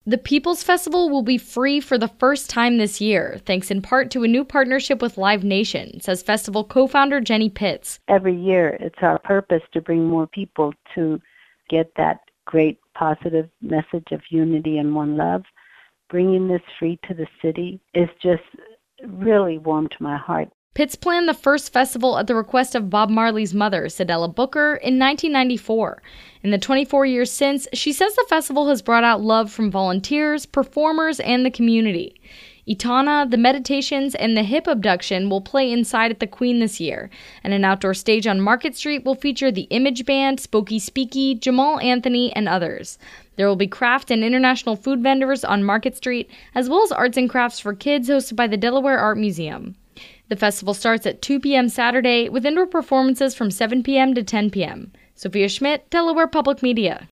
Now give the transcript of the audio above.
The People's Festival will be free for the first time this year, thanks in part to a new partnership with Live Nation, says festival co-founder Jenny Pitts. Every year, it's our purpose to bring more people to get that great positive message of unity and one love. Bringing this free to the city is just really warm to my heart. Pitts planned the first festival at the request of Bob Marley's mother, Cedella Booker, in 1994. In the 24 years since, she says the festival has brought out love from volunteers, performers, and the community. Etana, the Meditations, and the Hip Abduction will play inside at the Queen this year, and an outdoor stage on Market Street will feature the Image Band, Spooky Speaky, Jamal Anthony, and others. There will be craft and international food vendors on Market Street, as well as arts and crafts for kids hosted by the Delaware Art Museum. The festival starts at 2 p.m. Saturday with indoor performances from 7 p.m. to 10 p.m. Sophia Schmidt, Delaware Public Media.